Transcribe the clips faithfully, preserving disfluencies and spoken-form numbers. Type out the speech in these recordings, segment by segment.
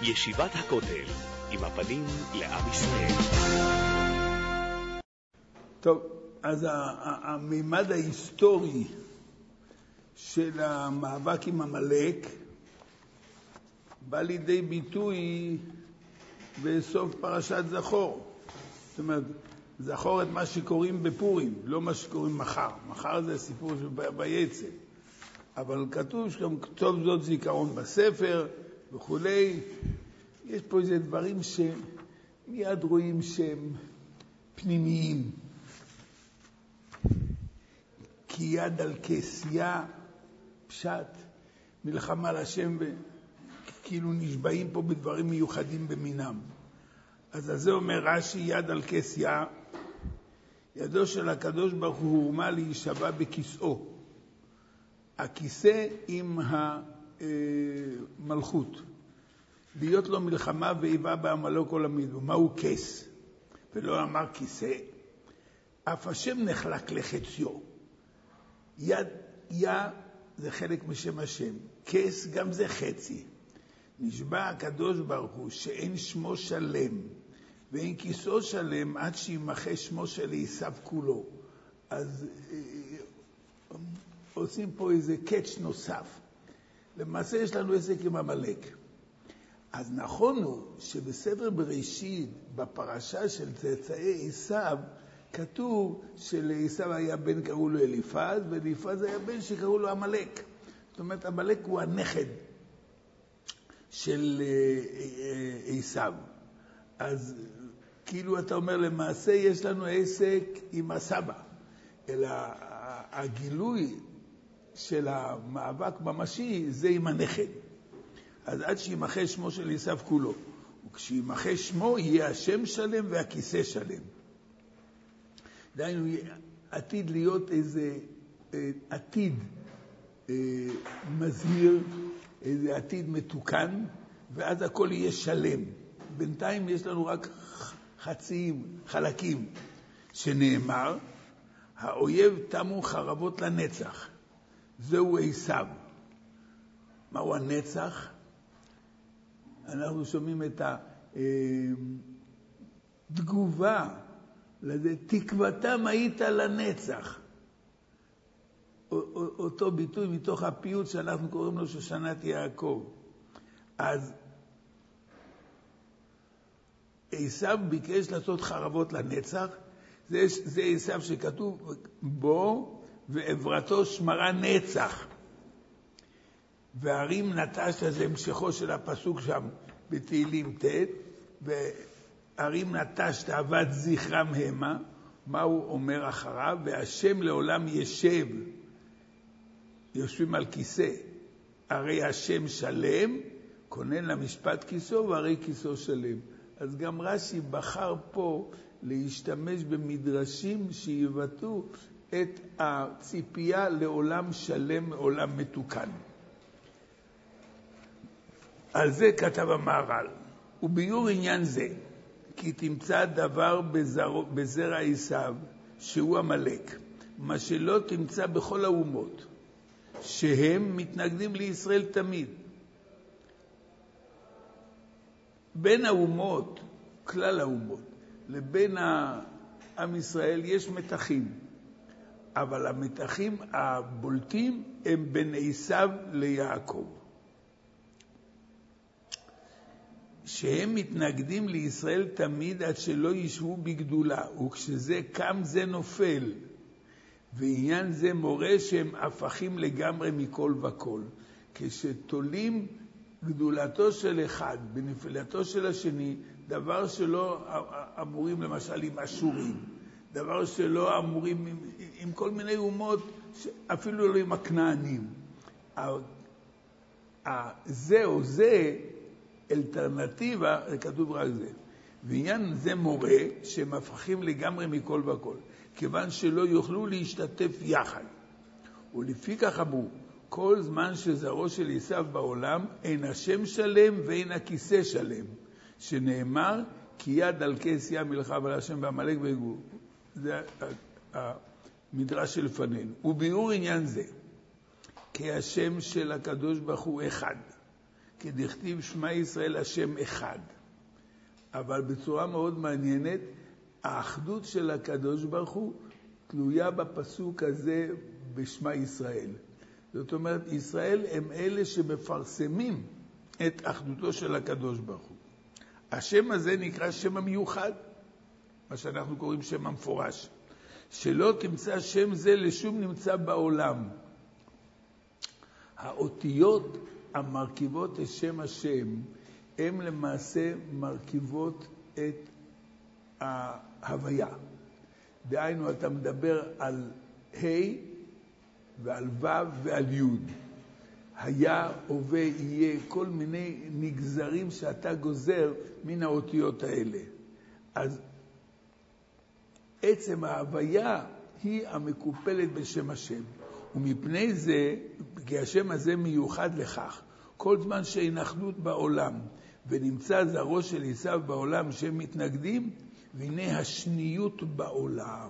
ישיבת הכותל, עם הפנים לעם ישראל. טוב, אז המימד ההיסטורי של המאבק עם עמלק בא לידי ביטוי בסוף פרשת זכור. זאת אומרת, זכור את מה שקוראים בפורים, לא מה שקוראים מחר. מחר זה הסיפור של ביצא. אבל כתוב שגם כתוב זאת זיכרון בספר וכולי. יש פה איזה דברים שמיד רואים שהם פנימיים. כי יד על כסיה, פשט, מלחמה לשם, וכאילו נשבעים פה בדברים מיוחדים במינם. אז זה אומר רש"י, יד על כסיה, ידו של הקדוש ברוך הוא הורמה להישבע בכיסאו. הכיסא עם המלכות. להיות לו מלחמה ואיבה בעמלק עולמית. מהו כס? ולא אמר כיסא. אף השם נחלק לחציו. יד, יה זה חלק משם השם. כס גם זה חצי. נשבע הקדוש ברוך הוא שאין שמו שלם ואין כיסאו שלם עד שימחה שמו של עשיו כולו. אז עושים פה איזה קאץ' נוסף. למעשה יש לנו עסק עם עמלק. אז נכון הוא שבספר בראשית, בפרשה של צאצאי עשיו, כתוב שלעשיו היה בן קראו לו אליפז, ואליפז היה בן שקראו לו עמלק. זאת אומרת, עמלק הוא הנכד של עשיו. אז כאילו אתה אומר, למעשה יש לנו עסק עם הסבא. אלא הגילוי של המאבק ממשי זה עם הנכד. אז עד שימחה שמו של עשיו כולו. וכשימחה שמו יהיה השם שלם והכיסא שלם. דהיינו, עתיד להיות איזה עתיד מזהיר, איזה עתיד מתוקן, ואז הכל יהיה שלם. בינתיים יש לנו רק חציים, חלקים, שנאמר, האויב תמו חרבות לנצח. זהו עשיו. מהו הנצח? אנחנו שומעים את התגובה לזה, תקוותם היית לנצח. אותו ביטוי מתוך הפיוט שאנחנו קוראים לו שושנת יעקב. אז עשיו ביקש לעשות חרבות לנצח, זה, זה עשיו שכתוב בו, ועברתו שמרה נצח. והרים נטש, זה המשכו של הפסוק שם בתהילים ת', והרים נטש תאוות זכרם המה, מה הוא אומר אחריו? והשם לעולם ישב, יושבים על כיסא, הרי השם שלם, כונן למשפט כיסו, והרי כיסו שלם. אז גם רש"י בחר פה להשתמש במדרשים שיבטאו את הציפייה לעולם שלם, עולם מתוקן. על זה כתב המהר"ל, וביור עניין זה, כי תמצא דבר בזר, בזרע עשיו, שהוא עמלק, מה שלא תמצא בכל האומות, שהם מתנגדים לישראל תמיד. בין האומות, כלל האומות, לבין עם ישראל יש מתחים, אבל המתחים הבולטים הם בין עשיו ליעקב. שהם מתנגדים לישראל תמיד עד שלא ישבו בגדולה, וכשזה קם זה נופל, ועניין זה מורה שהם הפכים לגמרי מכל וכל. כשתולים גדולתו של אחד בנפילתו של השני, דבר שלא אמורים למשל עם אשורים, דבר שלא אמורים עם, עם כל מיני אומות, אפילו לא עם הכנענים. זה או זה, אלטרנטיבה, כתוב רק זה. ועניין זה מורה שהם הפכים לגמרי מכל וכל, כיוון שלא יוכלו להשתתף יחד. ולפי כך אמרו, כל זמן שזרעו של עשיו בעולם, אין השם שלם ואין הכיסא שלם, שנאמר, כי יד על כסיה מלחמה על השם ועמלק ויגור. זה המדרש שלפנינו. וביאור עניין זה, כי השם של הקדוש ברוך הוא אחד, כדכתיב שמע ישראל השם אחד. אבל בצורה מאוד מעניינת, האחדות של הקדוש ברוך הוא תלויה בפסוק הזה בשמע ישראל. זאת אומרת, ישראל הם אלה שמפרסמים את אחדותו של הקדוש ברוך הוא. השם הזה נקרא שם המיוחד, מה שאנחנו קוראים שם המפורש. שלא תמצא שם זה לשום נמצא בעולם. האותיות המרכיבות את שם השם, הם למעשה מרכיבות את ההוויה. דהיינו, אתה מדבר על ה' ועל ו' ועל י'. היה, הווה, יהיה, כל מיני נגזרים שאתה גוזר מן האותיות האלה. אז עצם ההוויה היא המקופלת בשם השם. ומפני זה, כי השם הזה מיוחד לכך, כל זמן שאין אחדות בעולם, ונמצא זרעו של עשיו בעולם שהם מתנגדים, והנה השניות בעולם.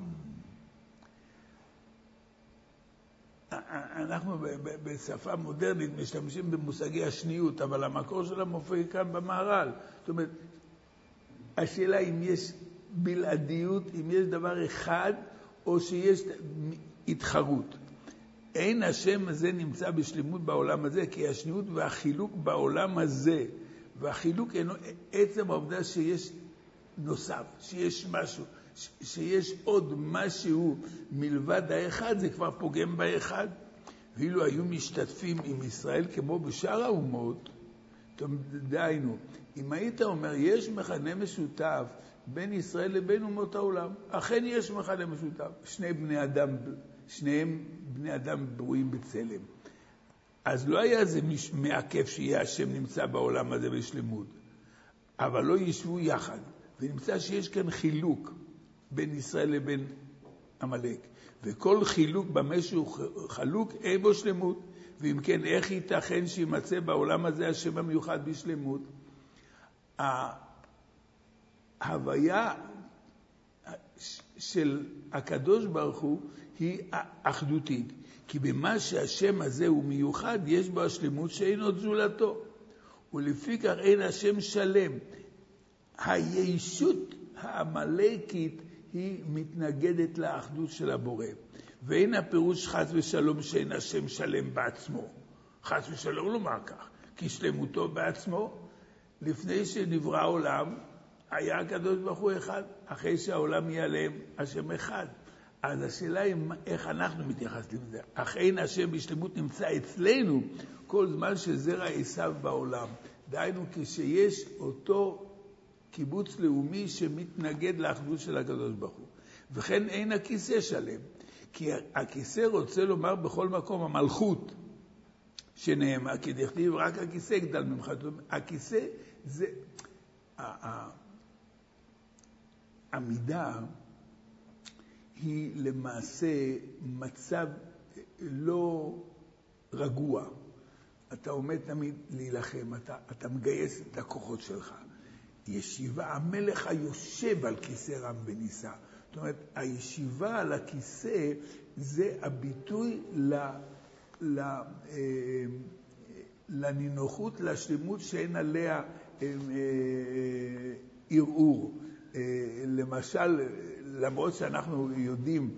אנחנו בשפה מודרנית משתמשים במושגי השניות, אבל המקור שלה מופיע כאן במהר"ל. זאת אומרת, השאלה אם יש בלעדיות, אם יש דבר אחד, או שיש התחרות. אין השם הזה נמצא בשלמות בעולם הזה, כי השניות והחילוק בעולם הזה, והחילוק אינו עצם העובדה שיש נוסף, שיש משהו, שיש עוד משהו מלבד האחד, זה כבר פוגם באחד. ואילו היו משתתפים עם ישראל כמו בשאר האומות, דהיינו, אם היית אומר, יש מכנה משותף בין ישראל לבין אומות העולם, אכן יש מכנה משותף, שני בני אדם, שניהם בני אדם ברואים בצלם. אז לא היה זה מעכב שיהיה השם נמצא בעולם הזה בשלמות, אבל לא ישבו יחד, ונמצא שיש כאן חילוק בין ישראל לבין עמלק, וכל חילוק במה שהוא חלוק אין בו שלמות. ואם כן, איך ייתכן שימצא בעולם הזה השם המיוחד בשלמות? ההוויה של הקדוש ברוך הוא היא אחדותית, כי במה שהשם הזה הוא מיוחד יש בו השלמות שאין עוד זולתו, ולפי כך אין השם שלם. הישות העמלקית היא מתנגדת לאחדות של הבורא, ואין הפירוש חס ושלום שאין השם שלם בעצמו. חס ושלום לומר כך, כי שלמותו בעצמו. לפני שנברא העולם היה הקדוש ברוך הוא אחד, אחרי שהעולם ייעלם השם אחד. אז השאלה היא איך אנחנו מתייחסים לזה. אך אין השם בשלמות נמצא אצלנו כל זמן שזרע עשיו בעולם. דהיינו, כשיש אותו קיבוץ לאומי שמתנגד לאחדות של הקדוש ברוך הוא. וכן אין הכיסא שלם, כי הכיסא רוצה לומר בכל מקום המלכות שנאמר, כי דכתיב רק הכיסא גדל ממך. הכיסא זה המידה היא למעשה מצב לא רגוע. אתה עומד תמיד להילחם, אתה, אתה מגייס את הכוחות שלך. ישיבה, המלך היושב על כיסא רם ונישא. זאת אומרת, הישיבה על הכיסא זה הביטוי ל, ל, אה, לנינוחות, לשלמות שאין עליה אה, ערעור. אה, למשל, למרות שאנחנו יודעים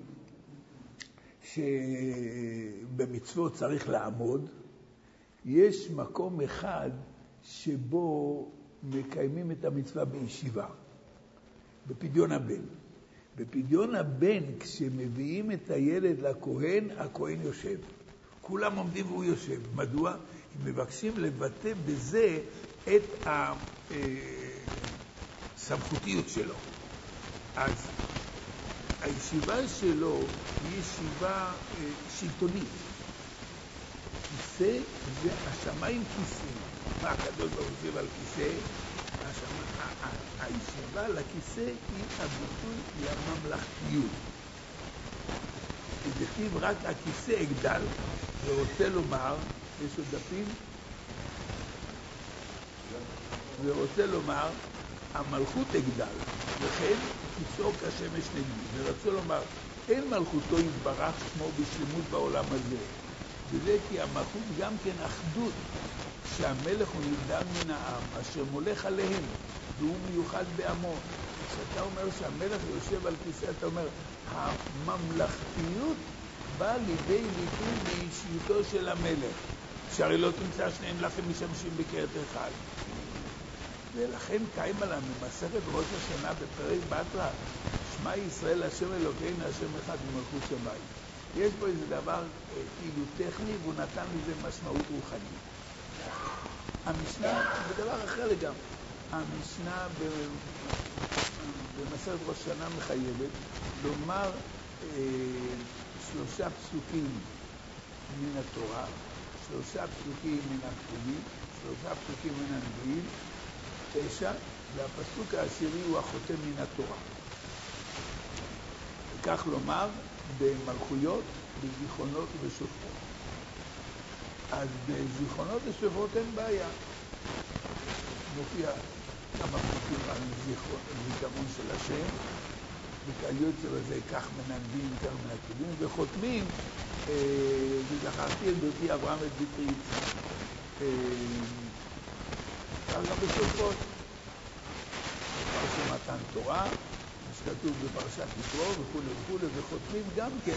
שבמצוות צריך לעמוד, יש מקום אחד שבו מקיימים את המצווה בישיבה, בפדיון הבן. בפדיון הבן, כשמביאים את הילד לכהן, הכהן יושב. כולם עומדים והוא יושב. מדוע? הם מבקשים לבטא בזה את הסמכותיות שלו. אז הישיבה שלו היא ישיבה שלטונית. כיסא זה השמיים כיסא. מה הקדוש ברוך הוא יושב על כיסא? הישיבה לכיסא היא הביטוי לממלכתיות. כדכתיב רק הכיסא יגדל, ורוצה לומר, יש עוד דפים, ורוצה לומר, המלכות יגדל, וכן כיסאו כשמש נגדי. ורוצה לומר, אין מלכותו יתברך שמו בשלמות בעולם הזה. וזה כי המלכות גם כן אחדות שהמלך הוא נבדל מן העם, אשר מולך עליהם, והוא מיוחד בעמו. כשאתה אומר שהמלך יושב על כיסא, אתה אומר, הממלכתיות באה לידי ביטוי באישיותו של המלך. שהרי לא תמצא שניהם לכם משמשים בקרת אחד. ולכן קיים עליו ממסכת ראש השנה בפרק בתרא, שמע ישראל השם אלוקינו השם אחד ומלכות שמיים. יש פה איזה דבר כאילו טכני, והוא נתן לזה משמעות רוחנית. המשנה, בדבר אחר לגמרי, המשנה במסכת ראש השנה מחייבת לומר אה, שלושה פסוקים מן התורה, שלושה פסוקים מן הכתובים, שלושה פסוקים מן הנביאים, תשע, והפסוק העשירי הוא החותם מן התורה. וכך לומר במלכויות, בזיכרונות ובשופרות. אז בזיכרונות ובשופרות אין בעיה. מופיע כמה פסוקים על זיכרון של השם, וכיוצא בזה כך מן הנביאים, כך מן הכתובים, וחותמים, וזכרתי את בריתי אברהם את בטרי יצחק. כך גם בשופרות. פרשת מתן תורה, שכתוב בפרשת יתרו וכו' וכו', וחותמים גם כן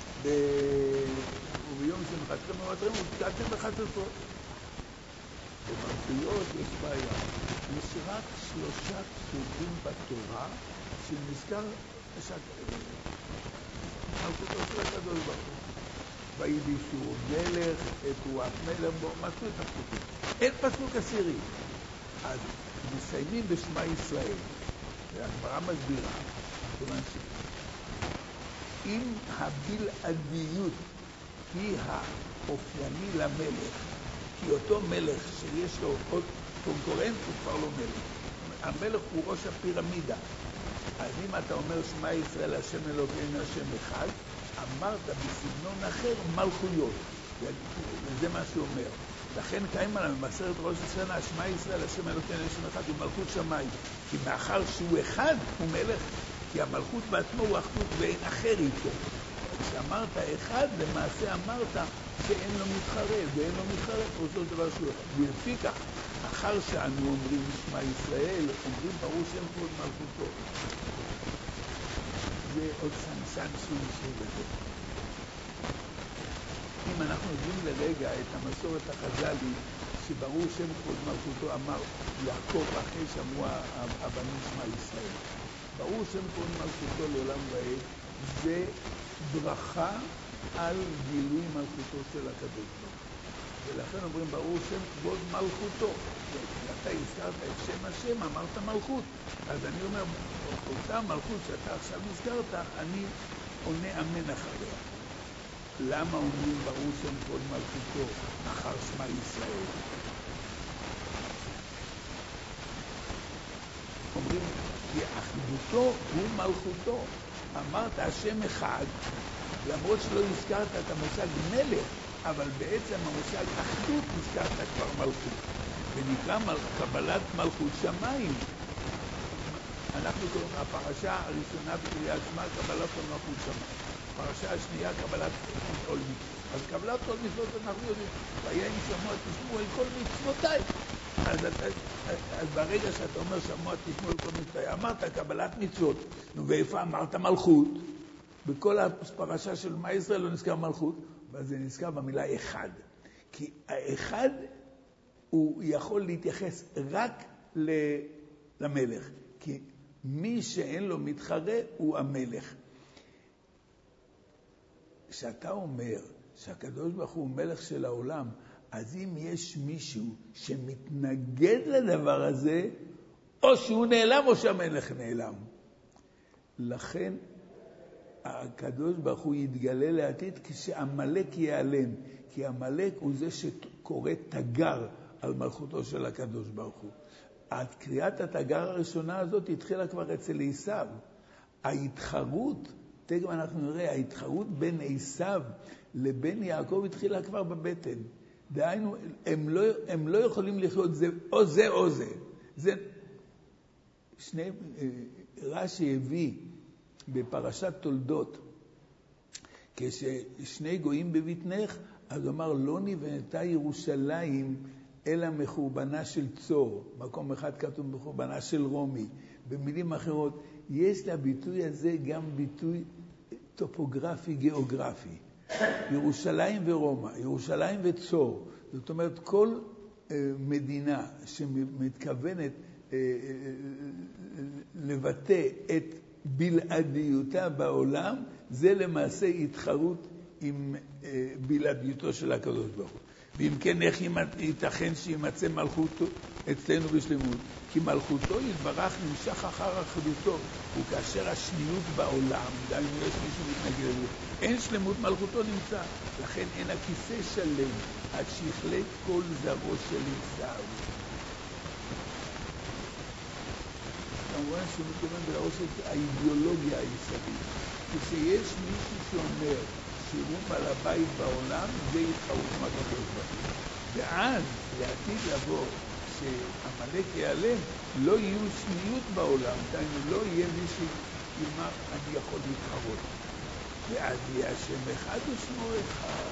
וביום שמחצתם ומטרים ותקעתם בחצוצרות. במלכויות יש בעיה. יש רק שלושה פסוקים בתורה שנזכר מלכותו של הקדוש ברוך הוא. וידישו מלך, את רוח מלך, בו מצאו את הפסוקים. אין פסוק עשירי. אז מסיימים בשמע ישראל. והגמרא מסבירה, כיוון שאם הבלעדיות היא האופייני למלך, כי אותו מלך שיש לו עוד קונקורנט הוא כבר לא מלך. המלך הוא ראש הפירמידה. אז אם אתה אומר שמע ישראל השם אלוקינו השם אחד, אמרת בסגנון אחר מלכויות. וזה מה שהוא אומר. לכן קיים עליו במסכת ראש השנה, שמע ישראל השם אלוקינו השם אחד הוא מלכות שמיים. כי מאחר שהוא אחד הוא מלך, כי המלכות בעצמו הוא אחדות ואין אחר איתו. כשאמרת אחד, למעשה אמרת שאין לו מתחרה, ואין לו מתחרה, פרוסות דבר שהוא אחד. ולפי כך, אחר שאנו אומרים שמע ישראל, אומרים ברור שם כבוד מלכותו. זה עוד סנסן שלישי בזה. אם אנחנו יודעים לרגע את המסורת החז"לית, שברור שם כבוד מלכותו אמר יעקב אחרי שאמרו הבנים שמע ישראל. ברור שם כבוד מלכותו לעולם ועד, זה ברכה על גילוי מלכותו של הקדוש ברוך הוא. ולכן אומרים ברור שם כבוד מלכותו. אתה הזכרת את שם השם, אמרת מלכות. אז אני אומר, אותה מלכות שאתה עכשיו הזכרת, אני עונה אמן אחריה. למה אומרים ברור שם כבוד מלכותו אחר שמע ישראל? אומרים, כי אחדותו הוא מלכותו. אמרת השם אחד, למרות שלא הזכרת את המושג מלך, אבל בעצם המושג אחדות הזכרת כבר מלכות. ונקרא מל... קבלת מלכות שמיים. אנחנו קוראים, הפרשה הראשונה בקריאת שמע, קבלת מלכות שמיים. הפרשה השנייה, קבלת עול מצוות. אז קבלת עול מצוות אנחנו יודעים, והיה אם שמוע תשמעו אל כל מצוותיי. אז, אז, אז ברגע שאתה אומר שמוע תשמעו אל כל מצוותיי, אמרת קבלת מצוות. ואיפה אמרת מלכות? בכל הפרשה של מה ישראל לא נזכר מלכות, אבל זה נזכר במילה אחד. כי האחד הוא יכול להתייחס רק למלך. כי מי שאין לו מתחרה הוא המלך. כשאתה אומר שהקדוש ברוך הוא מלך של העולם, אז אם יש מישהו שמתנגד לדבר הזה, או שהוא נעלם או שהמלך נעלם. לכן הקדוש ברוך הוא יתגלה לעתיד כשהמלך ייעלם, כי המלך הוא זה שקורא תגר על מלכותו של הקדוש ברוך הוא. קריאת התגר הראשונה הזאת התחילה כבר אצל עשיו. ההתחרות, תכף אנחנו נראה, ההתחרות בין עשיו לבין יעקב התחילה כבר בבטן. דהיינו, הם לא, הם לא יכולים לחיות זה, או זה או זה. זה שני, רש"י הביא בפרשת תולדות, כששני גויים בבטנך, אז הוא אמר, לא נבנתה ירושלים אלא מחורבנה של צור. מקום אחד כתוב מחורבנה של רומי. במילים אחרות, יש לביטוי הזה גם ביטוי טופוגרפי, גיאוגרפי. ירושלים ורומא, ירושלים וצור. זאת אומרת, כל אה, מדינה שמתכוונת אה, אה, לבטא את בלעדיותה בעולם, זה למעשה התחרות עם אה, בלעדיותו של הקדוש ברוך הוא. ואם כן, איך ייתכן שימצא מלכותו אצלנו בשלמות? כי מלכותו יתברך נמשך אחר אחדותו, וכאשר השניות בעולם, גם אם יש מישהו מתנגד לזה, אין שלמות מלכותו נמצא. לכן אין הכיסא שלם, עד שיכלה כל זרעו של עשיו. כמובן שהוא מתכוון בראש את האידיאולוגיה הישראלית. כשיש מישהו שאומר שהוא בעל הבית בעולם, זה יתחרות מהקדוש ברוך הוא. ואז לעתיד לבוא שהמלך ייעלם, לא יהיו שניות בעולם, לא יהיה מי שיאמר אני יכול להתחרות. ואז יהיה השם אחד ושמו אחד.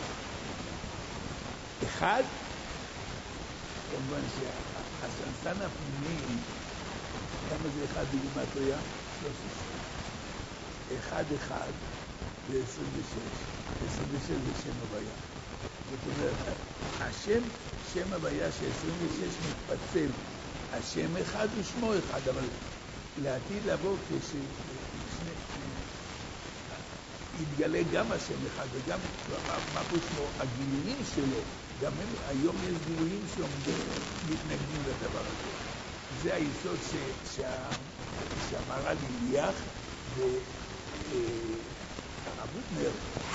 אחד, כמובן שהסנסן הפנימי, כמה זה אחד בגימטריה? שלוש עשרה. אחד אחד זה עשרים ושש. עשרים ושש זה שם הוויה. זאת אומרת, השם, שם הוויה ש-עשרים ושש מתפצל. השם אחד ושמו אחד, אבל לעתיד לבוא כשיתגלה גם השם אחד וגם מה פה שמו, הגילויים שלו, גם הם, היום יש גילויים שעומדים מתנגדים לדבר הזה. זה היסוד ש, שה, שהמהר"ל הניח והרב הוטנר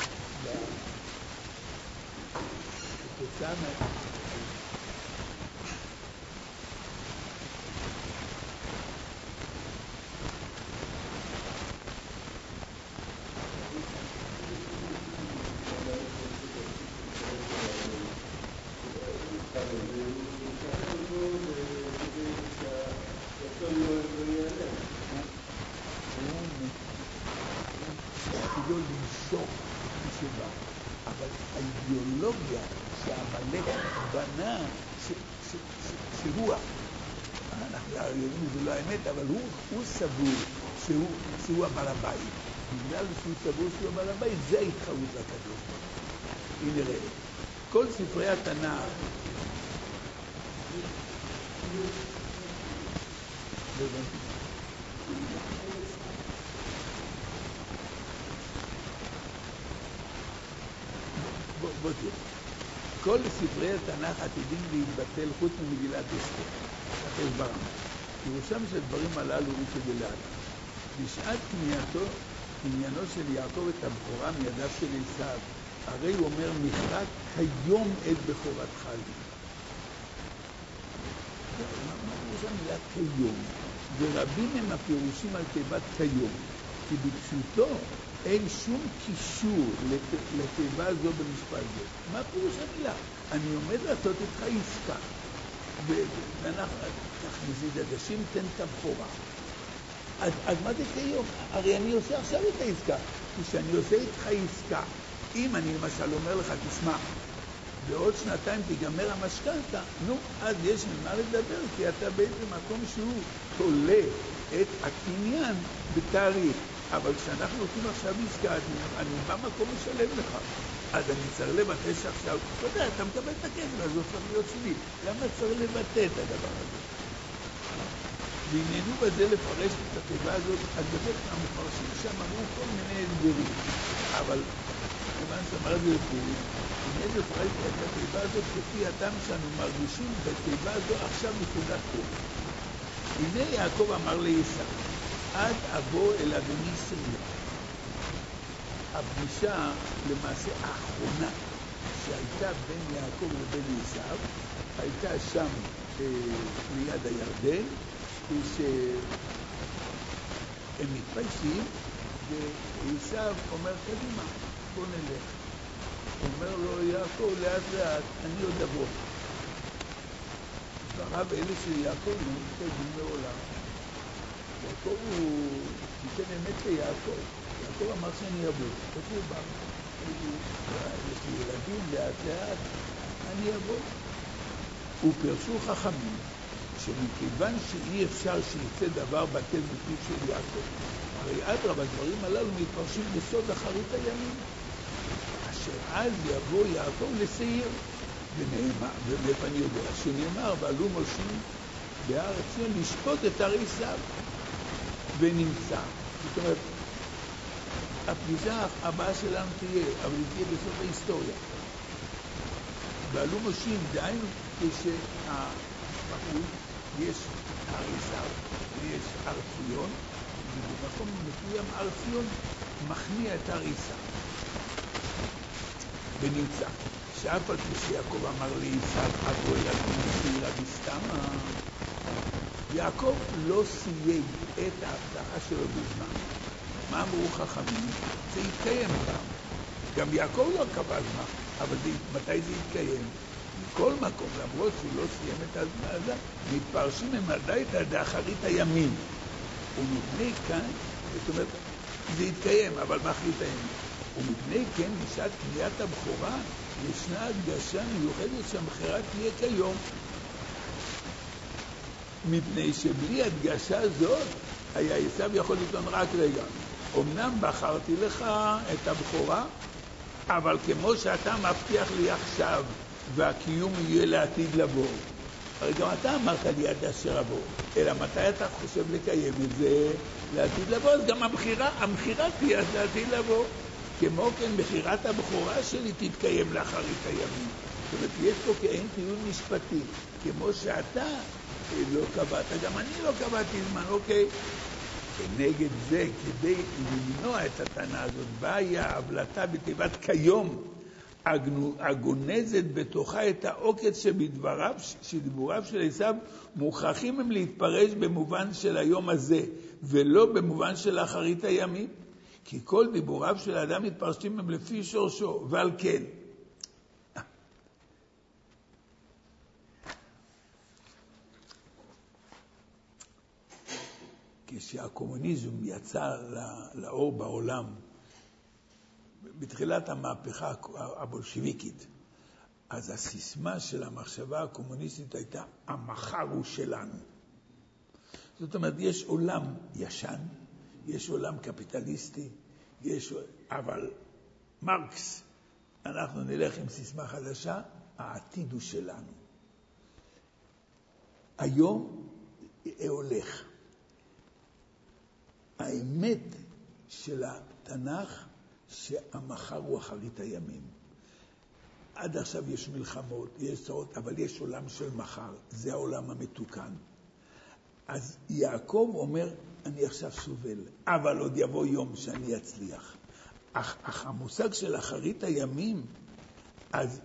כתוצאה מה... האידיאולוגיה שהמלך בנה, שהוא, אנחנו יודעים זה לא האמת, אבל הוא, הוא סבור שהוא, שהוא הבעל הבית. בגלל שהוא סבור שהוא הבעל הבית, זה ההתחרות לקדוש. הנה ראה, כל ספרי התנ"ך, בוא תראה, כל ספרי התנ"ך עתידים להתבטל חוץ ממגילת אסתר, אחרי ברמה. פירושם של הדברים הללו הוא כדלהלן. בשעת קנייתו, קניינו של יעקב את הבכורה מידיו של עשיו, הרי הוא אומר, מכרה כיום את בכורתך לי. מה פירוש המילה כיום? ורבים הם הפירושים על תיבת כיום, כי בפשוטו אין שום קישור לתיבה זו במשפט זה. מה פירוש המילה? אני עומד לעשות איתך עסקה. ואנחנו, כך מזיד עדשים, תן את הבכורה. אז, אז מה זה כיום? הרי אני עושה עכשיו את העסקה. כשאני עושה איתך עסקה, אם אני למשל אומר לך, תשמע, בעוד שנתיים תיגמר המשכנתה, נו, אז יש ממה לדבר, כי אתה באיזה מקום שהוא תולה את הקניין בתאריך. אבל כשאנחנו עושים עכשיו עסקה, אני במקום משלם לך. אז אני צריך לבטא שעכשיו, אתה יודע, אתה מקבל את הכסף, אז זה צריך להיות שלי. למה צריך לבטא את הדבר הזה? ועניינו בזה לפרש את התיבה הזאת, אז באמת המפרשים שם אמרו כל מיני הסברים. אבל כיוון שאמר את זה לפורים, הנה לפרש את התיבה הזאת כפי הטעם שאנו מרגישים בתיבה הזו עכשיו נקודת פה. הנה יעקב אמר לעשיו, עד אבוא אל אדוני סביב. הפגישה למעשה האחרונה שהייתה בין יעקב לבין עשיו, הייתה שם אה, ליד הירדן, כשהם מתפיישים, ועשיו אומר, קדימה, בוא נלך. אומר לו יעקב, לאט לאט, אני עוד אבוא. דבריו אלה של יעקב לא מתקיימים לעולם. יעקב הוא ניתן אמת ליעקב. יעקב אמר שאני אבוא. איפה הוא בא? יש לי ילדים לאט לאט, אני אבוא. ופרשו חכמים, שמכיוון שאי אפשר שיצא דבר בטל מפיו של יעקב, הרי אדרבה, הדברים הללו מתפרשים בסוד אחרית הימים, אשר אז יבוא יעקב לשעיר, ונאמר, ומאיפה אני יודע, שנאמר, ועלו משה בהר ציון לשפוט את הר עשיו, ונמצא. זאת אומרת, הפגישה הבאה שלנו תהיה, אבל היא תהיה בסוף ההיסטוריה. ועלו משה, דהיינו, כשהבחור יש הר עשיו, ויש הר ציון, ובמקום מסוים הר ציון מכניע את הר עשיו. ונמצא. שאף על פי שיעקב אמר לעשיו, אבוא אליו ונשאיר אביסתמה, יעקב לא סייג את ההבטחה שלו בזמן. מה אמרו חכמים? זה יתקיים פעם. גם יעקב לא קבע זמן, אבל זה, מתי זה יתקיים? מכל מקום, למרות שהוא לא סיים את הזמן הזה, מתפרשים הם עדיין עד אחרית הימים. ומפני כאן, זאת אומרת, זה יתקיים, אבל באחרית הימים. ומפני כן, בשעת קניית הבכורה, ישנה הדגשה מיוחדת שהמחירה תהיה כיום. מפני שבלי הדגשה זאת, היה עשיו יכול לטעון רק רגע. אמנם בחרתי לך את הבכורה, אבל כמו שאתה מבטיח לי עכשיו, והקיום יהיה לעתיד לבוא. הרי גם אתה אמרת לי עד אשר אבוא, אלא מתי אתה חושב לקיים את זה לעתיד לבוא, אז גם המחירה, המחירה תהיה לעתיד לבוא. כמו כן, מחירת הבכורה שלי תתקיים לאחרית הימים. זאת אומרת, יש פה כאין טיעון משפטי. כמו שאתה לא קבעת, גם אני לא קבעתי זמן, אוקיי? כנגד זה, כדי למנוע את הטענה הזאת, באה ההבלטה בתיבת כיום, הגונזת בתוכה את העוקץ שבדבריו, שדיבוריו של עשיו מוכרחים הם להתפרש במובן של היום הזה, ולא במובן של אחרית הימים. כי כל דיבוריו של האדם מתפרשים הם לפי שורשו, ועל כן. כשהקומוניזם יצא לאור בעולם, בתחילת המהפכה הבולשיביקית, אז הסיסמה של המחשבה הקומוניסטית הייתה, המחר הוא שלנו. זאת אומרת, יש עולם ישן, יש עולם קפיטליסטי, יש, אבל מרקס, אנחנו נלך עם סיסמה חדשה, העתיד הוא שלנו. היום הולך. האמת של התנ"ך שהמחר הוא אחרית הימים. עד עכשיו יש מלחמות, יש צרות, אבל יש עולם של מחר, זה העולם המתוקן. אז יעקב אומר, אני עכשיו סובל, אבל עוד יבוא יום שאני אצליח. אך, אך המושג של אחרית הימים, אז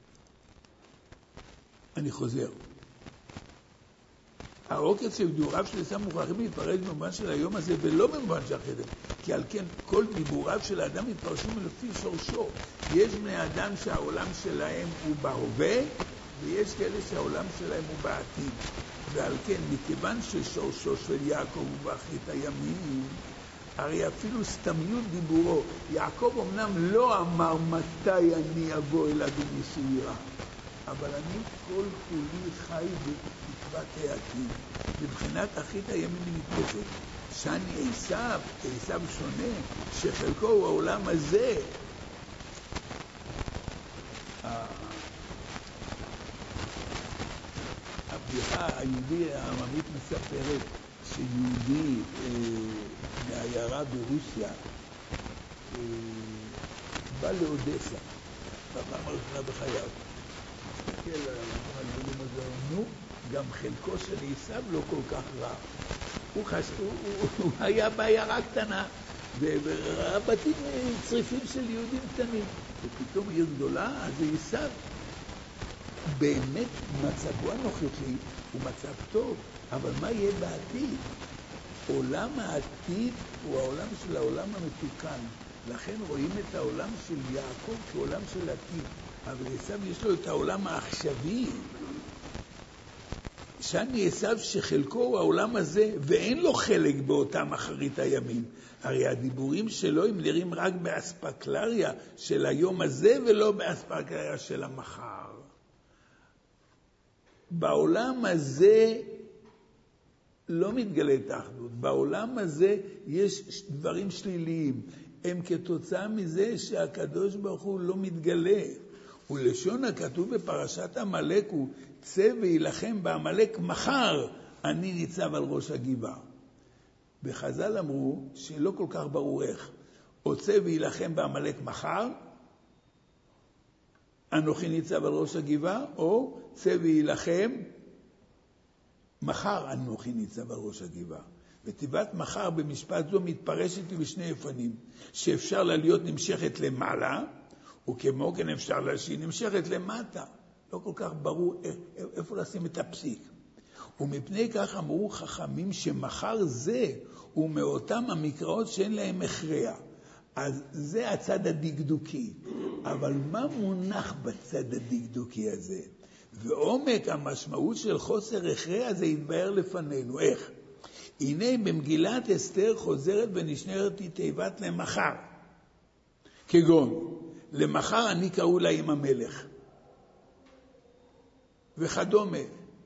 אני חוזר. העוקץ של דיבוריו של עשיו מוכרחים להתפרש במובן של היום הזה, ולא במובן של אחרת. כי על כן, כל דיבוריו של האדם מתפרשים לפי שורשו. יש בני אדם שהעולם שלהם הוא בהווה, ויש כאלה שהעולם שלהם הוא בעתיד. ועל כן, מכיוון ששורשו של יעקב הוא באחרית הימים, הרי אפילו סתמיות דיבורו, יעקב אמנם לא אמר מתי אני אבוא אליו בנשירה, אבל אני כל כולי חי בתקוות העתיד. מבחינת אחרית הימים מתפשט, שאני עשיו, עשיו שונה, שחלקו הוא העולם הזה. הבדיחה היהודי העממית מספרת שיהודי אה, מהעיירה ברוסיה אה, בא לאודסה, בפעם הראשונה בחייו. מסתכל על הגבולים הזה, נו, גם חלקו של עשיו לא כל כך רע. הוא, חש... הוא, הוא, הוא היה בעיירה קטנה, וראה בתים צריפים של יהודים קטנים. ופתאום עיר גדולה, אז עשיו. באמת מצבו הנוכחי הוא מצב טוב, אבל מה יהיה בעתיד? עולם העתיד הוא העולם של העולם המתוקן. לכן רואים את העולם של יעקב כעולם של עתיד. אבל עשיו יש לו את העולם העכשווי. שאני עשיו שחלקו הוא העולם הזה, ואין לו חלק באותם אחרית הימים. הרי הדיבורים שלו הם נראים רק באספקלריה של היום הזה, ולא באספקלריה של המחר. בעולם הזה לא מתגלית האחדות. בעולם הזה יש דברים שליליים. הם כתוצאה מזה שהקדוש ברוך הוא לא מתגלה. ולשון הכתוב בפרשת עמלק הוא, צא וילחם בעמלק מחר, אני ניצב על ראש הגבעה. בחז"ל אמרו שלא כל כך ברור איך. או צא וילחם בעמלק מחר, אנוכי ניצב על ראש הגבעה, או צא וילחם מחר, אנוכי ניצב על ראש הגבעה. ותיבת מחר במשפט זו מתפרשת בשני אופנים, שאפשר לה להיות נמשכת למעלה, וכמו כן אפשר לה שהיא נמשכת למטה. לא כל כך ברור איפה לשים את הפסיק. ומפני כך אמרו חכמים שמחר זה הוא מאותם המקראות שאין להם הכרע. אז זה הצד הדקדוקי. אבל מה מונח בצד הדקדוקי הזה? ועומק המשמעות של חוסר הכרע זה יתבהר לפנינו. איך? הנה במגילת אסתר חוזרת ונשנרת תיבת למחר. כגון, למחר אני קראו לה עם המלך. וכדומה.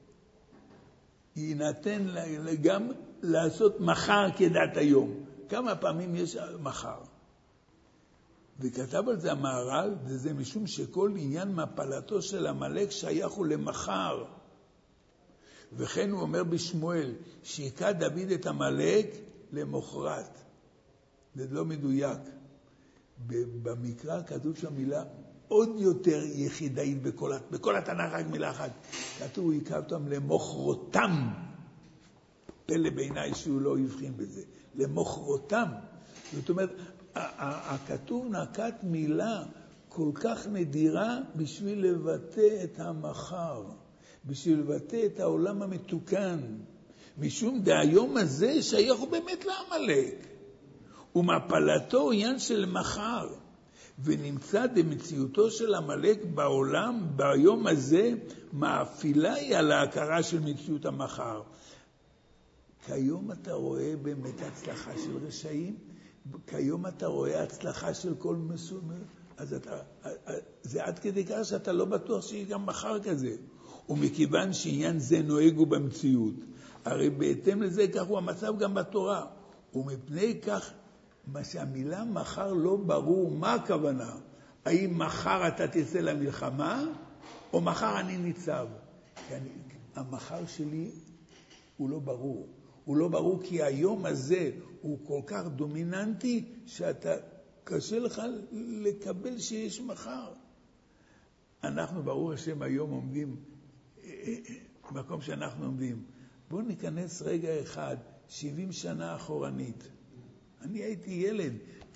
יינתן גם לעשות מחר כדת היום. כמה פעמים יש מחר? וכתב על זה המהר"ל, וזה משום שכל עניין מפלתו של עמלק שייך הוא למחר. וכן הוא אומר בשמואל, שהיכה דוד את עמלק למחרת. זה לא מדויק. במקרא כתוב שם מילה עוד יותר יחידאית בכל, בכל התנ"ך, רק מילה אחת. כתוב, הוא היכה אותם למחרתם. פלא בעיניי שהוא לא הבחין בזה. למחרתם. זאת אומרת, הכתוב נקט מילה כל כך נדירה בשביל לבטא את המחר, בשביל לבטא את העולם המתוקן. משום דהיום הזה שייך הוא באמת לעמלק. ומפלתו עניין של מחר. ונמצא במציאותו של עמלק בעולם, ביום הזה, מאפילה היא על ההכרה של מציאות המחר. כיום אתה רואה באמת הצלחה של רשעים, כיום אתה רואה הצלחה של כל מסוים, אז אתה, זה עד כדי כך שאתה לא בטוח שיהיה גם מחר כזה. ומכיוון שעניין זה נוהג הוא במציאות, הרי בהתאם לזה כך הוא המצב גם בתורה. ומפני כך, מה שהמילה מחר לא ברור, מה הכוונה? האם מחר אתה תצא למלחמה, או מחר אני ניצב? כי אני, המחר שלי הוא לא ברור. הוא לא ברור כי היום הזה הוא כל כך דומיננטי, שאתה קשה לך לקבל שיש מחר. אנחנו ברוך השם היום עומדים, במקום שאנחנו עומדים. בואו ניכנס רגע אחד, שבעים שנה אחורנית. אני הייתי ילד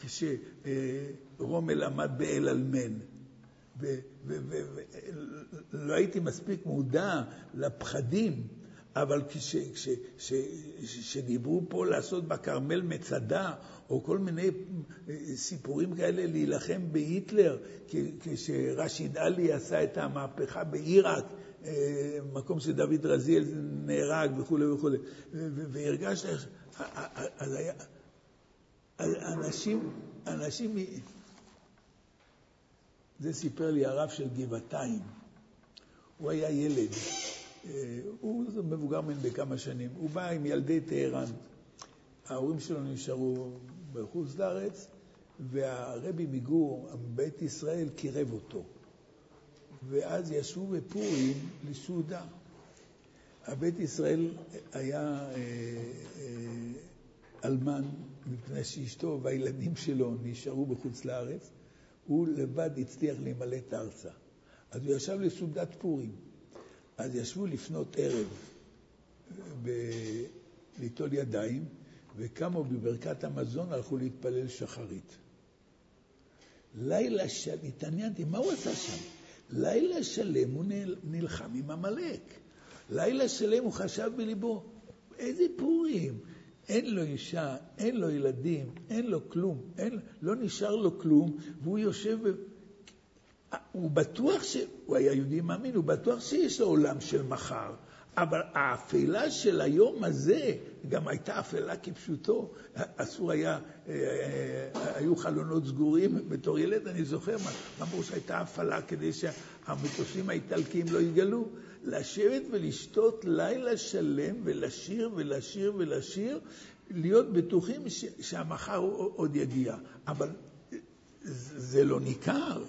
כשרומל עמד באל אלמן, ולא הייתי מספיק מודע לפחדים, אבל כשדיברו פה לעשות בקרמל מצדה, או כל מיני סיפורים כאלה להילחם בהיטלר, כשרשיד עלי עשה את המהפכה בעיראק, מקום שדוד רזיאל נהרג וכו' וכו', והרגשת, אז היה... אנשים, אנשים, זה סיפר לי הרב של גבעתיים, הוא היה ילד, הוא מבוגר מן בכמה שנים, הוא בא עם ילדי טהרן, ההורים שלו נשארו בחוץ לארץ, והרבי מגור, בית ישראל, קירב אותו, ואז ישבו בפורים לסעודה. הבית ישראל היה אה, אה, אלמן, מפני שאשתו והילדים שלו נשארו בחוץ לארץ, הוא לבד הצליח להימלט ארצה. אז הוא ישב לסעודת פורים. אז ישבו לפנות ערב ב- ליטול ידיים, וקמו בברכת המזון, הלכו להתפלל שחרית. לילה שלם, התעניינתי, מה הוא עשה שם? לילה שלם הוא נלחם עם עמלק. לילה שלם הוא חשב בליבו, איזה פורים? אין לו אישה, אין לו ילדים, אין לו כלום, אין, לא נשאר לו כלום, והוא יושב, ו... הוא בטוח ש... הוא היה יהודי מאמין, הוא בטוח שיש לו עולם של מחר, אבל האפלה של היום הזה, גם הייתה אפלה כפשוטו, אסור היה, היו חלונות סגורים, בתור ילד אני זוכר, אמרו שהייתה אפלה כדי שהמטוסים האיטלקיים לא יגלו, לשבת ולשתות לילה שלם ולשיר ולשיר ולשיר, להיות בטוחים ש- שהמחר עוד יגיע. אבל זה לא ניכר.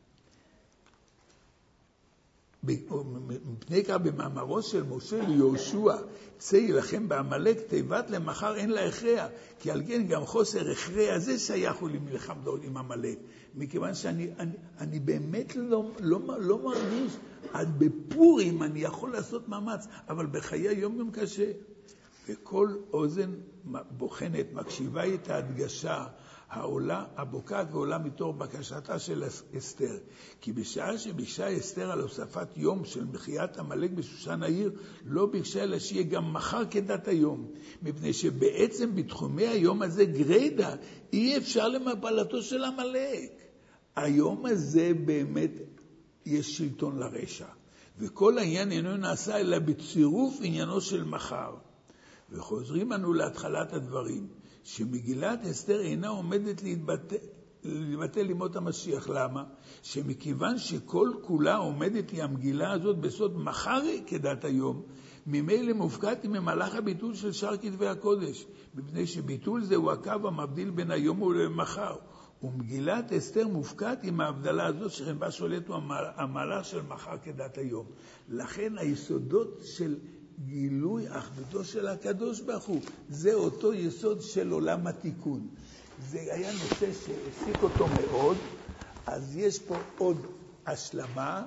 מפני כך במאמרו של משה ליהושע, צא ילחם בעמלק, תיבת למחר אין לה הכרע, כי על כן גם חוסר הכרע זה שייך הוא למלחמה עם עמלק, מכיוון שאני אני, אני באמת לא, לא, לא מרגיש, עד בפורים אני יכול לעשות מאמץ, אבל בחיי היום יום קשה. וכל אוזן בוחנת, מקשיבה את ההדגשה, העולה, הבוקעת ועולה מתור בקשתה של אסתר. כי בשעה שביקשה אסתר על הוספת יום של מחיית עמלק בשושן העיר, לא ביקשה אלא שיהיה גם מחר כדת היום. מפני שבעצם בתחומי היום הזה גרידה, אי אפשר למפלתו של עמלק. היום הזה באמת יש שלטון לרשע. וכל העניין אינו נעשה אלא בצירוף עניינו של מחר. וחוזרים אנו להתחלת הדברים. שמגילת אסתר אינה עומדת להתבטא, להתבטא לימות המשיח. למה? שמכיוון שכל כולה עומדת היא המגילה הזאת בסוד מחר כדת היום, ממילא מופקד ממהלך הביטול של שאר כתבי הקודש, מפני שביטול זה הוא הקו המבדיל בין היום ולמחר. ומגילת אסתר מופקד עם ההבדלה הזאת שכן בה שולט הוא המהלך של מחר כדת היום. לכן היסודות של גילוי אחדותו של הקדוש ברוך הוא, זה אותו יסוד של עולם התיקון. זה היה נושא שהעסיק אותו מאוד, אז יש פה עוד השלמה.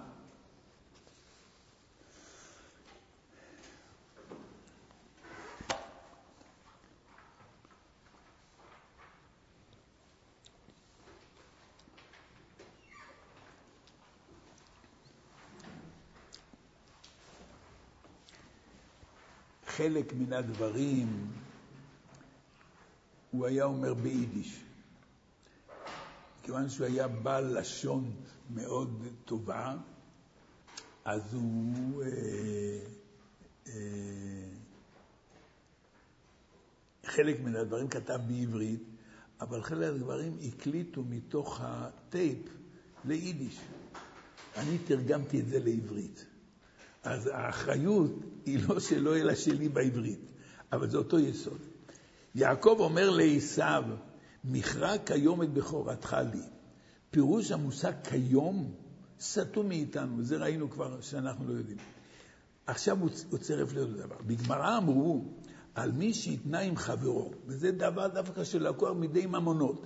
חלק מן הדברים הוא היה אומר ביידיש. כיוון שהוא היה בעל לשון מאוד טובה, אז הוא אה, אה, חלק מן הדברים כתב בעברית, אבל חלק מהדברים הקליטו מתוך הטייפ ליידיש. אני תרגמתי את זה לעברית. אז האחריות היא לא שלו אלא שלי בעברית, אבל זה אותו יסוד. יעקב אומר לעשיו, מכרה כיום את בכורתך לי. פירוש המושג כיום סתום מאיתנו, זה ראינו כבר שאנחנו לא יודעים. עכשיו הוא צירף לעוד דבר. בגמרא אמרו על מי שהתנה עם חברו, וזה דבר דווקא שלקוח מידי ממונות.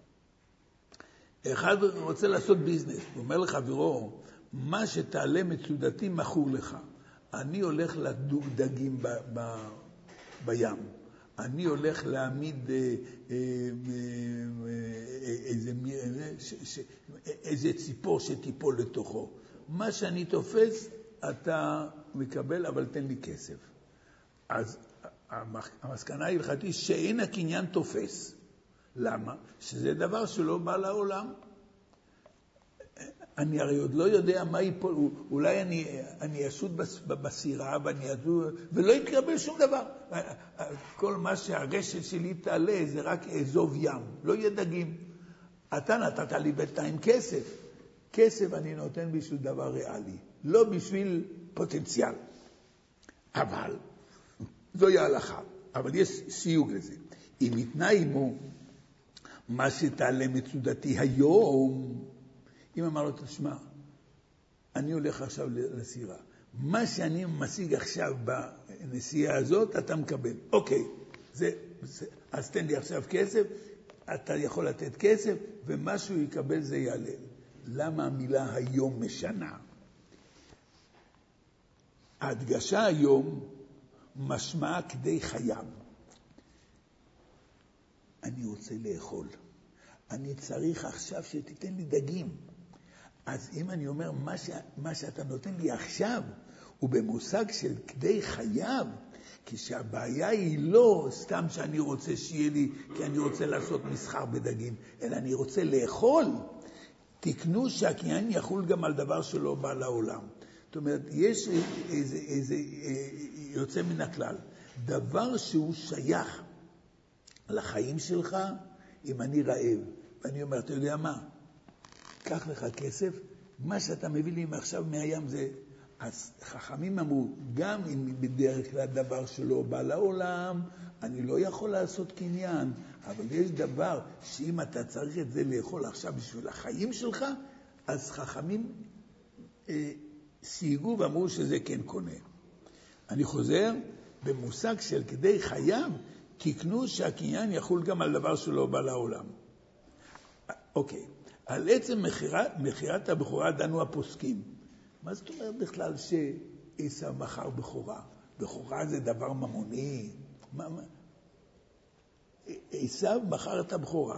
אחד רוצה לעשות ביזנס, הוא אומר לחברו, מה שתעלה מצודתי מכור לך. אני הולך לדוג דגים ב, ב, בים. אני הולך להעמיד אה, אה, אה, איזה, ש, ש, איזה ציפור שתיפול לתוכו. מה שאני תופס, אתה מקבל, אבל תן לי כסף. אז המסקנה ההלכתית שאין הקניין תופס. למה? שזה דבר שלא בא לעולם. אני הרי עוד לא יודע מה ייפול, אולי אני, אני אשוט בסירה ואני אזור, ולא יקבל שום דבר. כל מה שהרשת שלי תעלה זה רק אזוב ים, לא יהיה דגים. אתה נתת לי בינתיים כסף. כסף אני נותן בשביל דבר ריאלי, לא בשביל פוטנציאל. אבל, זוהי ההלכה, אבל יש סיוג לזה. אם יתנה עמו מה שתעלה מצודתי היום, אם אמר לו, תשמע, אני הולך עכשיו לסירה. מה שאני משיג עכשיו בנסיעה הזאת, אתה מקבל. אוקיי, זה, זה, אז תן לי עכשיו כסף, אתה יכול לתת כסף, ומה שהוא יקבל זה יעלה. למה המילה היום משנה? ההדגשה היום משמעה כדי חייו. אני רוצה לאכול. אני צריך עכשיו שתיתן לי דגים. אז אם אני אומר, מה, ש... מה שאתה נותן לי עכשיו, הוא במושג של כדי חייו, כשהבעיה היא לא סתם שאני רוצה שיהיה לי, כי אני רוצה לעשות מסחר בדגים, אלא אני רוצה לאכול. תקנו שהקניין יחול גם על דבר שלא בא לעולם. זאת אומרת, יש איזה, איזה יוצא מן הכלל. דבר שהוא שייך לחיים שלך, אם אני רעב, ואני אומר, אתה יודע מה? קח לך כסף, מה שאתה מביא לי עכשיו מהים זה, אז חכמים אמרו, גם אם בדרך כלל דבר שלא בא לעולם, אני לא יכול לעשות קניין, אבל יש דבר שאם אתה צריך את זה לאכול עכשיו בשביל החיים שלך, אז חכמים אה, סייגו ואמרו שזה כן קונה. אני חוזר, במושג של כדי חייו, תקנו שהקניין יחול גם על דבר שלא בא לעולם. אוקיי, על עצם מחירת, מחירת הבכורה דנו הפוסקים. מה זאת אומרת בכלל שעשיו מכר בכורה? בכורה זה דבר ממוני. מה, מה? עשיו מכר את הבכורה.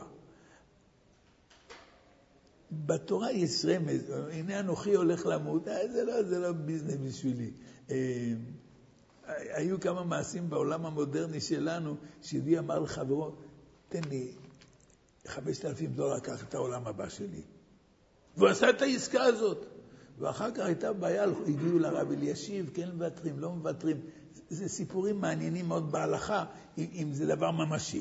בתורה יש רמז, הנה אנוכי הולך למות, זה לא, זה לא ביזנס בשבילי. היו כמה מעשים בעולם המודרני שלנו, שיהודי אמר לחברו, תן לי חמשת אלפים דולר, קח את העולם הבא שלי. והוא עשה את העסקה הזאת. ואחר כך הייתה בעיה, הגיעו לרב אלישיב, כן מוותרים, לא מוותרים. זה סיפורים מעניינים מאוד בהלכה, אם זה דבר ממשי.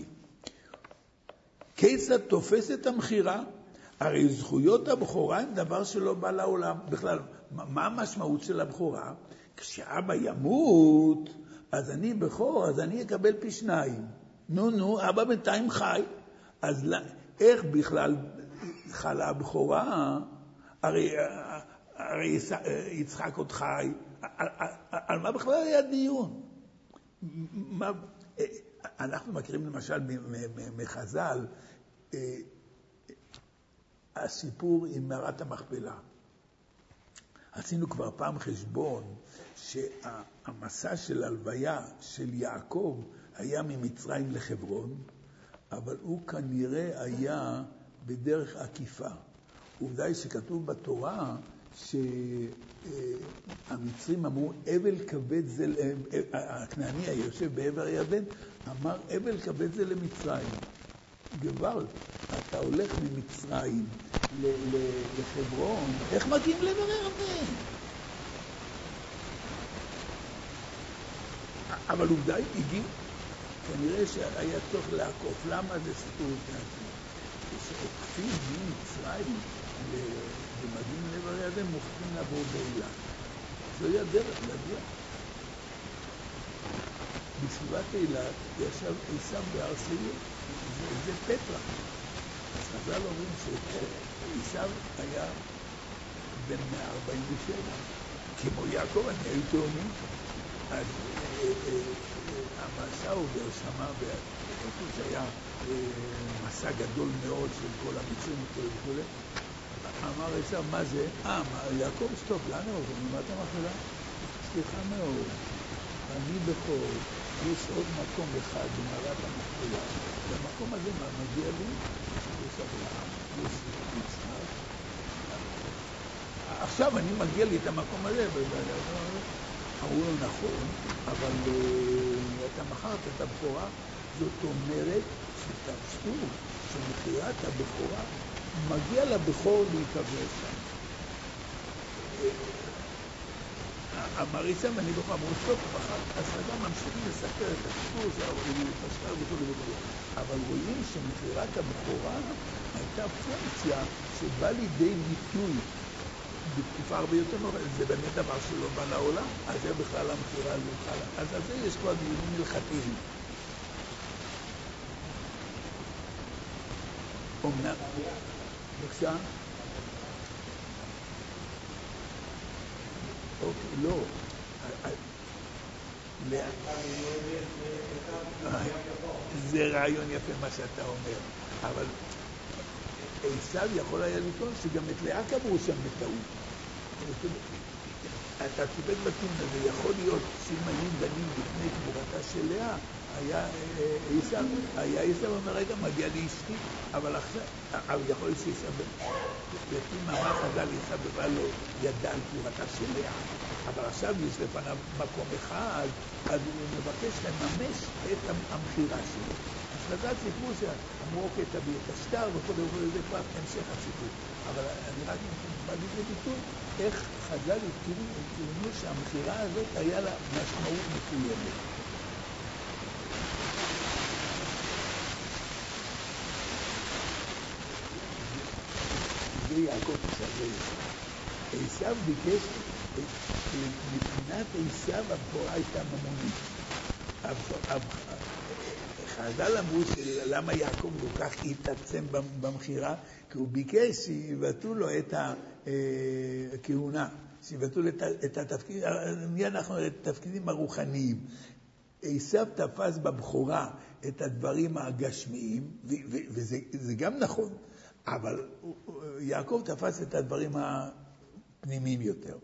כיצד תופס את המחירה? הרי זכויות הבכורה הם דבר שלא בא לעולם. בכלל, מה המשמעות של הבכורה? כשאבא ימות, אז אני בכור, אז אני אקבל פי שניים. נו, נו, אבא בינתיים חי. אז איך בכלל חלה הבכורה? הרי, הרי יצחק עוד חי. על, על, על מה בכלל היה דיון? מה, אנחנו מכירים למשל מחז"ל, הסיפור עם מערת המכפלה. עשינו כבר פעם חשבון שהמסע של הלוויה של יעקב היה ממצרים לחברון, אבל הוא כנראה היה בדרך עקיפה. עובדה היא שכתוב בתורה שהמצרים אמרו, אבל כבד זה, הכנעני היושב בעבר הירדן, אמר, אבל כבד זה למצרים. גוואלד, אתה הולך ממצרים לחברון, איך מגיעים לעבר הירדן? אבל עובדה היא הגיע, כנראה שהיה צריך לעקוף. למה זה סיפור התנעתי? כשעוקפים ממצרים ומגיעים לעבר הירדן, מוכנים לעבור באילת. זוהי הדרך להגיע. בסביבת אילת ישב עשיו בהר סיר, זה, זה פטרה. אז חז"ל אומרים שעשיו היה בן מאה ארבעים ושבע, כמו יעקב, אני הייתי אומר. אז המסע עובר שמה, וכתוב שהיה מסע גדול מאוד של כל המצרים וכו' וכו'. אמר עשיו, מה זה? אה, יעקב, סטופ, לאן עובר? מה אתה מחלה? סליחה מאוד, אני בכור, יש עוד מקום אחד במערת המכפלה. במקום הזה מה מגיע לי? יש אברהם, יש יצחק. עכשיו אני מגיע לי את המקום הזה, אמרו לו נכון, אבל אתה מכרת את הבכורה, זאת אומרת שתפסו שמחירת הבכורה מגיע לבכור להיקבר שם. אמר עשיו, אני בכור, אמרו סוף, אז אדם ממשיכים לספר את הסיפור שהיא פשטה וכו' וכו'. אבל רואים שמחירת הבכורה הייתה פונקציה שבא לידי ביטוי בתקופה הרבה יותר נורא, זה באמת דבר שלא בא לעולם, אז זה בכלל המחירה לא חלה. אז על זה יש כבר דיונים הלכתיים. אומנם, בבקשה? אוקיי, לא. זה רעיון יפה מה שאתה אומר, אבל עשיו יכול היה לטעון שגם את לאה קברו שם בטעות. אתה צודק בטיעון הזה, יכול להיות שאם היו דנים לפני קבורתה של לאה, היה עשיו, היה עשיו אומר, רגע, מגיע לי אשתי, אבל עכשיו, אבל יכול להיות שעשיו, לפי מאמר חז"ל, עשיו בכלל לא ידע על קבורתה של לאה, אבל עכשיו יש לפניו מקום אחד, אז הוא מבקש לממש את המחירה שלו. אז חז"ל סיפור שאמרו, אוקיי, תביא את השטר וכל דבר זה כבר המשך הסיפור. אבל אני רק בא לידי ביטוי, איך חז"ל התכוונו שהמחירה הזאת היה לה משמעות מסוימת. זה יעקב עשיו. עשיו ביקש מבחינת עשיו הבכורה הייתה ממונית. חז"ל אמרו למה יעקב כל כך התעצם במחירה, כי הוא ביקש שיבטאו לו את הכהונה, שיבטאו את התפקיד, מי אנחנו את התפקידים הרוחניים. עשיו תפס בבכורה את הדברים הגשמיים, וזה גם נכון, אבל יעקב תפס את הדברים הפנימיים יותר.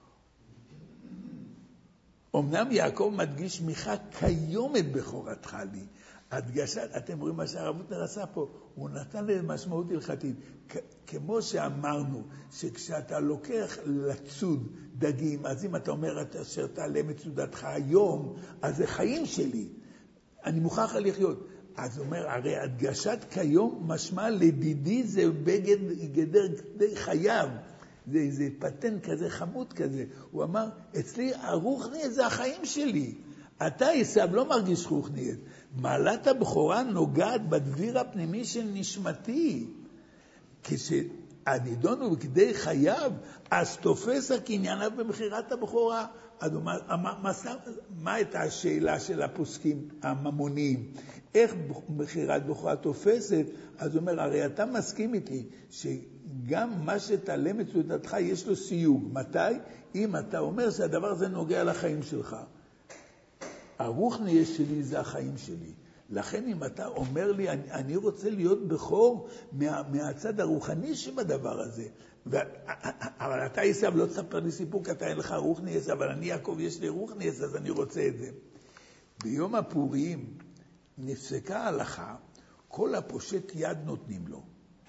אמנם יעקב מדגיש מיכה כיום את בכורתך לי. הדגשת, אתם רואים מה שהרב הוטנר עשה פה, הוא נתן לזה משמעות הלכתית. כמו שאמרנו, שכשאתה לוקח לצוד דגים, אז אם אתה אומר אשר תעלה מצודתך היום, אז זה חיים שלי. אני מוכרח לחיות. אז הוא אומר, הרי הדגשת כיום משמע לדידי זה בגד גדר די חייו. זה איזה פטנט כזה, חמוד כזה. הוא אמר, אצלי הרוחניאל זה החיים שלי. אתה עשיו לא מרגיש רוחניאל. מעלת הבכורה נוגעת בדביר הפנימי של נשמתי. כשהנידון הוא בכדי חייו, אז תופס הקנייניו במחירת הבכורה. אז הוא אומר, מה, מה הייתה השאלה של הפוסקים הממוניים? איך מחירת בכורה תופסת? אז הוא אומר, הרי אתה מסכים איתי שגם מה שתעלה מצודתך יש לו סיוג. מתי? אם אתה אומר שהדבר הזה נוגע לחיים שלך. הרוחניאל שלי זה החיים שלי. לכן אם אתה אומר לי, אני, אני רוצה להיות בכור מה, מהצד הרוחני שבדבר הזה. ו, אבל אתה עשיו, לא תספר לי סיפור, כי אתה אין לך רוחניאל, אבל אני יעקב, יש לי רוחניאל, אז אני רוצה את זה. ביום הפורים נפסקה ההלכה, כל הפושט יד נותנים לו.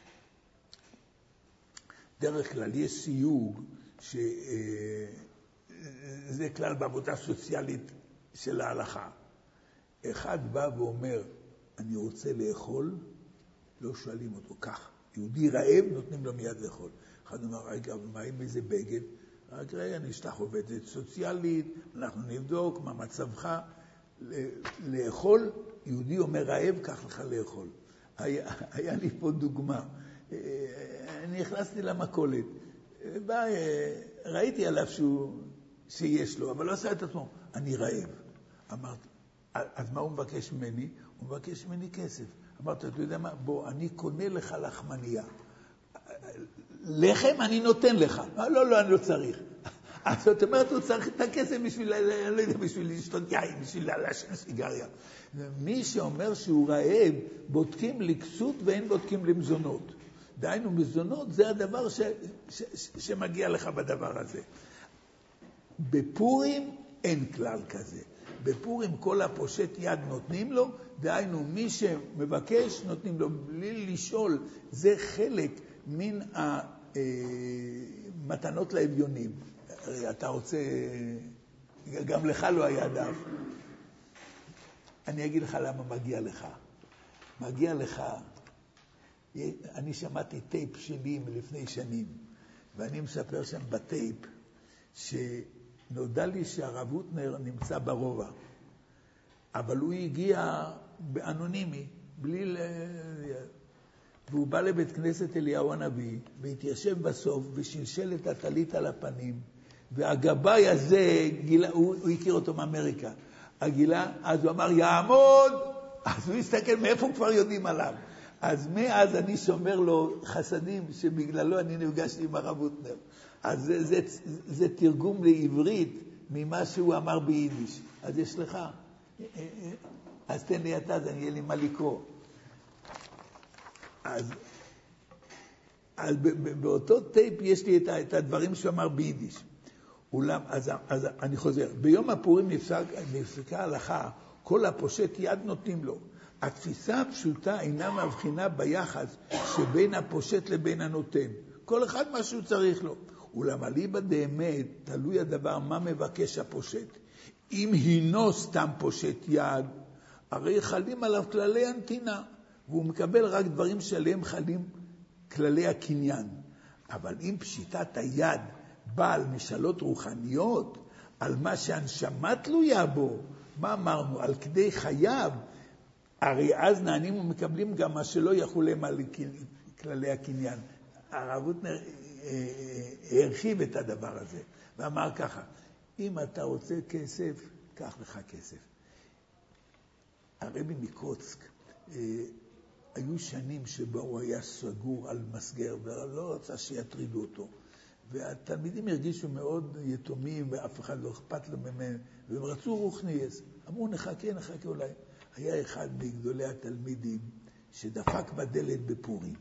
דרך כלל יש סיוג, שזה כלל בעבודה סוציאלית של ההלכה. אחד בא ואומר, אני רוצה לאכול, לא שואלים אותו כך. יהודי רעב, נותנים לו מיד לאכול. אחד אומר, רגע, מה עם איזה בגד? רק רגע, נשלח עובדת סוציאלית, אנחנו נבדוק מה מצבך. לאכול, יהודי אומר רעב, כך לך לאכול. היה, היה לי פה דוגמה. אני נכנסתי למכולת. בא, ראיתי עליו שהוא, שיש לו, אבל לא עשה את עצמו. אני רעב. אמרתי, אז מה הוא מבקש ממני? הוא מבקש ממני כסף. אמרתי, אתה יודע מה? בוא, אני קונה לך לחמניה. לחם אני נותן לך. לא, לא, אני לא צריך. אז זאת אומרת, הוא צריך את הכסף בשביל, אני לא יודע, בשביל לשתות יין, בשביל לעשן סיגריה. מי שאומר שהוא רעב, בודקים לכסות ואין בודקים למזונות. דהיינו, מזונות זה הדבר ש, ש, ש, שמגיע לך בדבר הזה. בפורים אין כלל כזה. בפורים כל הפושט יד נותנים לו, דהיינו מי שמבקש נותנים לו בלי לשאול, זה חלק מן המתנות לאביונים. אתה רוצה, גם לך לא היה דף. אני אגיד לך למה מגיע לך. מגיע לך, אני שמעתי טייפ שלי מלפני שנים, ואני מספר שם בטייפ, שנודע לי שהרב הוטנר נמצא ברובע, אבל הוא הגיע באנונימי, בלי ל... והוא בא לבית כנסת אליהו הנביא, והתיישב בסוף, ושלשל את הטלית על הפנים, והגבאי הזה, גילה, הוא, הוא הכיר אותו מאמריקה, הגילה, אז הוא אמר, יעמוד, אז הוא הסתכל, מאיפה כבר יודעים עליו? אז מאז אני שומר לו חסדים, שבגללו אני נפגשתי עם הרב הוטנר. אז זה, זה, זה, זה תרגום לעברית, ממה שהוא אמר ביידיש. אז יש לך, אז תן לי אתה, אז אני יהיה לי מה לקרוא. אז, אז באותו טייפ יש לי את, את הדברים שהוא אמר ביידיש. אולם, אז, אז אני חוזר, ביום הפורים נפסק, נפסקה ההלכה, כל הפושט יד נותנים לו. התפיסה הפשוטה אינה מבחינה ביחס שבין הפושט לבין הנותן. כל אחד מה שהוא צריך לו. אולם אליבא דאמת תלוי הדבר מה מבקש הפושט. אם הינו סתם פושט יד, הרי חלים עליו כללי הנתינה, והוא מקבל רק דברים שעליהם חלים כללי הקניין. אבל אם פשיטת היד באה על משאלות רוחניות, על מה שהנשמה תלויה בו, מה אמרנו? על כדי חייו, הרי אז נענים ומקבלים גם מה שלא יכולים על כללי הקניין. הרב הוטנר הרחיב את הדבר הזה. ואמר ככה, אם אתה רוצה כסף, קח לך כסף. הרבי מקוצק, אה, היו שנים שבו הוא היה סגור על מסגר, ולא רצה שיטרידו אותו. והתלמידים הרגישו מאוד יתומים, ואף אחד לא אכפת לו ממנו, והם רצו רוחניאס. אמרו, נחכה, נחכה אולי. היה אחד מגדולי התלמידים שדפק בדלת בפורים.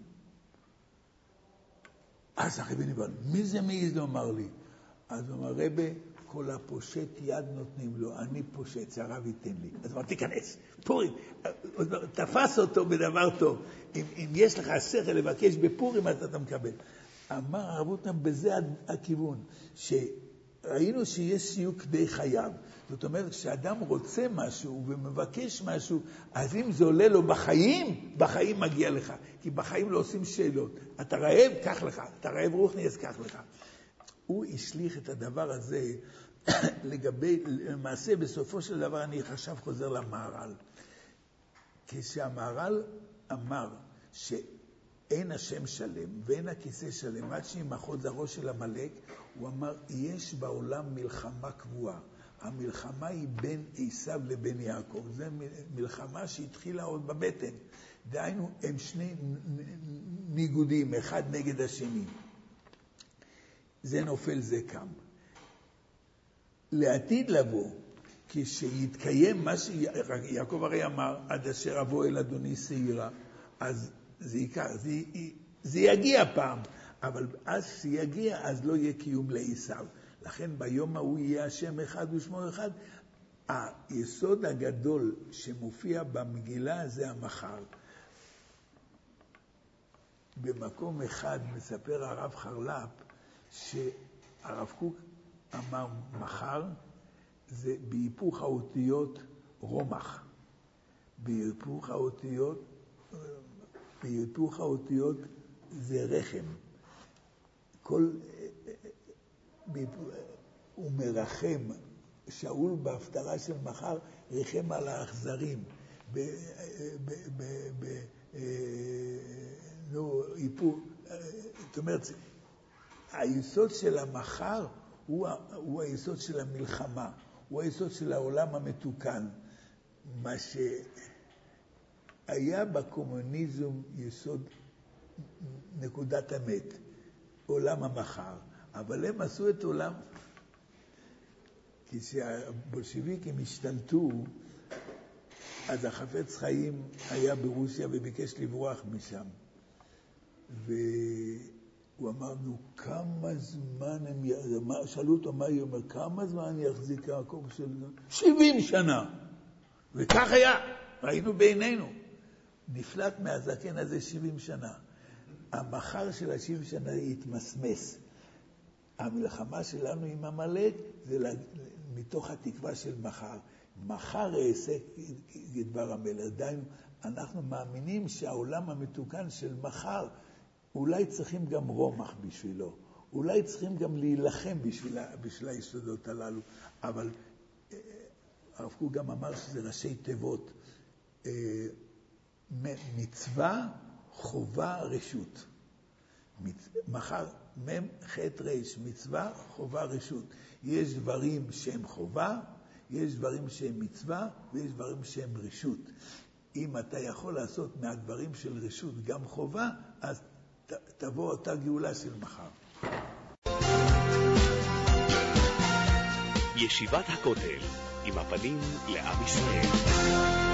אז הרבי נבהל, מי זה מעז לומר לי? אז הוא אמר, רבי, כל הפושט יד נותנים לו, אני פושט, שהרב ייתן לי. אז אמר, תיכנס, פורים, תפס אותו בדבר טוב. אם, אם יש לך שכל לבקש בפורים, אז אתה מקבל. אמר הרב אותם, בזה הכיוון, שראינו שיש סיוק די חייו. זאת אומרת, כשאדם רוצה משהו ומבקש משהו, אז אם זה עולה לו בחיים, בחיים מגיע לך. כי בחיים לא עושים שאלות. אתה רעב, קח לך. אתה רעב רוחני, אז קח לך. הוא השליך את הדבר הזה לגבי, למעשה בסופו של דבר אני חשב חוזר למהר"ל. כשהמהר"ל אמר שאין השם שלם ואין הכיסא שלם, עד שימחוז הראש של המלאק, הוא אמר, יש בעולם מלחמה קבועה. המלחמה היא בין עשיו לבין יעקב. זו מלחמה שהתחילה עוד בבטן. דהיינו, הם שני ניגודים, אחד נגד השני. זה נופל, זה קם. לעתיד לבוא, כשיתקיים מה שיעקב הרי אמר, עד אשר אבוא אל אדוני שעירה, אז זה, יקר, זה, זה יגיע פעם, אבל אז שיגיע, אז לא יהיה קיום לעשיו. לכן ביום ההוא יהיה השם אחד ושמו אחד. היסוד הגדול שמופיע במגילה זה המחר. במקום אחד מספר הרב חרל"פ, שהרב קוק אמר מחר, זה בהיפוך האותיות רומח. בהיפוך האותיות, בהיפוך האותיות זה רחם. כל, הוא מרחם, שאול בהפטרה של מחר, רחם על האכזרים. ב, ב, ב, ב, נו, היפוך, זאת אומרת, היסוד של המחר הוא, הוא היסוד של המלחמה, הוא היסוד של העולם המתוקן. מה שהיה בקומוניזם יסוד נקודת אמת, עולם המחר. אבל הם עשו את עולם, כשהבולשביקים השתלטו, אז החפץ חיים היה ברוסיה וביקש לברוח משם. ו... הוא אמר, נו, כמה זמן הם, שאלו אותו מה היא אומר, כמה זמן יחזיק יעקב של שבעים שנה. וכך היה, ראינו בעינינו. נפלט מהזקן הזה שבעים שנה. המחר של השבעים שנה התמסמס. המלחמה שלנו עם עמלק זה מתוך התקווה של מחר. מחר אעשה כדבר המלך. דהיינו, אנחנו מאמינים שהעולם המתוקן של מחר, אולי צריכים גם רומח בשבילו, אולי צריכים גם להילחם בשביל, בשביל היסודות הללו, אבל הרב קוק גם אמר שזה ראשי תיבות, מצווה, חובה, רשות. מחר, מם, חט, רש, מצווה, חובה, רשות. יש דברים שהם חובה, יש דברים שהם מצווה, ויש דברים שהם רשות. אם אתה יכול לעשות מהדברים של רשות גם חובה, אז תבוא אותה גאולה של מחר. ישיבת הכותל, עם הפנים לעם ישראל.